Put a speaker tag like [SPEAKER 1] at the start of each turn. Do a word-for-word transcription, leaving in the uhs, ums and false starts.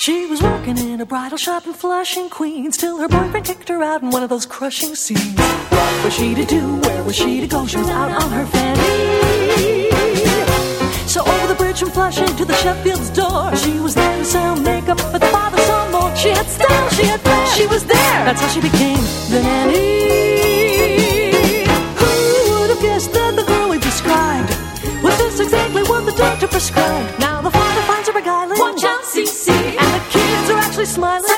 [SPEAKER 1] She was working in a bridal shop in Flushing, Queens, till her boyfriend kicked her out in one of those crushing scenes. What was she to do? Where was she to go? She was out on her fanny. So over the bridge from Flushing to the Sheffield's door, she was there to sell makeup, but the father saw more. She had style, she had flair, she was there. That's how she became the nanny. Who would have guessed that the girl we described was just exactly what the doctor prescribed? Now the father finds her beguiling, watch out, C C, and the kids are actually smiling.